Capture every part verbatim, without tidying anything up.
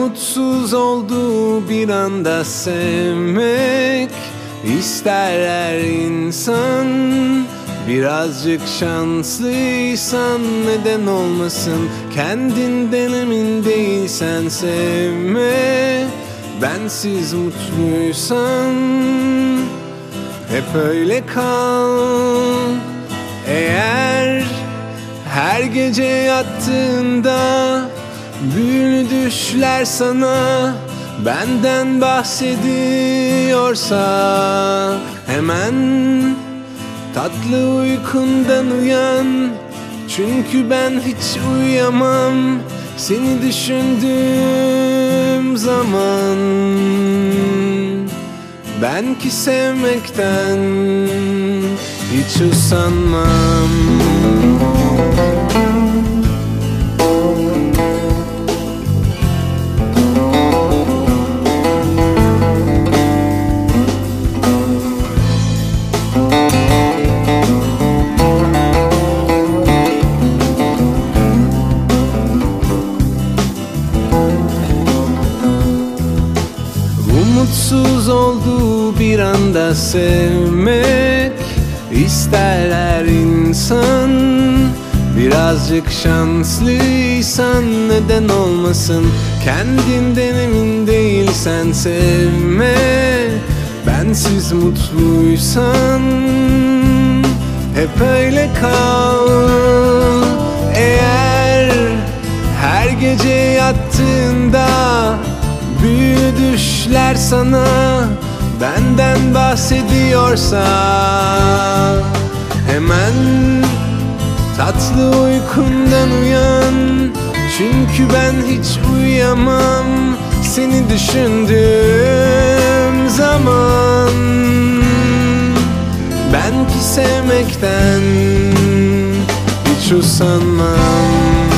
Umutsuz olduğu bir anda sevmek ister her insan. Birazcık şanslıysan neden olmasın? Kendinden emin değilsen sevme. Bensiz mutluysan hep öyle kal. Eğer her gece yattığında büyülü düşler sana benden bahsediyorsa, hemen tatlı uykundan uyan. Çünkü ben hiç uyuyamam seni düşündüğüm zaman. Ben ki sevmekten hiç usanmam. Umutsuz olduğu bir anda sevmek ister her insan. Birazcık şanslıysan neden olmasın? Kendinden emin değilsen sevme. Bensiz mutluysan hep öyle kal. Eğer her gece yattığında büyülü düşler sana benden bahsediyorsa, hemen tatlı uykundan uyan. Çünkü ben hiç uyuyamam seni düşündüğüm zaman. Ben ki sevmekten hiç usanmam.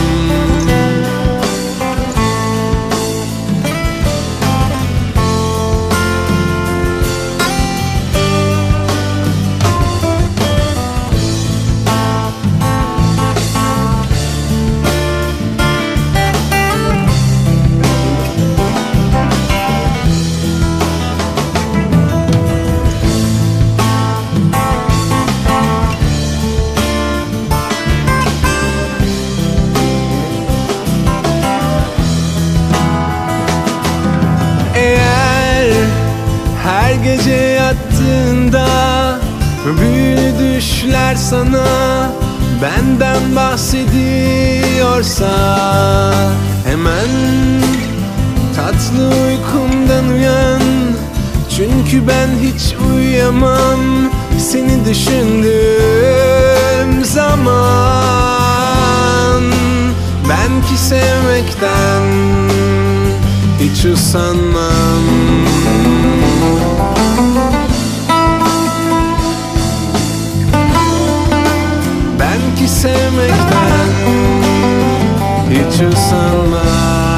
Her gece yattığında büyülü düşler sana benden bahsediyorsa, hemen tatlı uykumdan uyan. Çünkü ben hiç uyuyamam seni düşündüğüm zaman. Ben ki sevmekten hiç usanmam. Ben ki sevmekten hiç usanmam.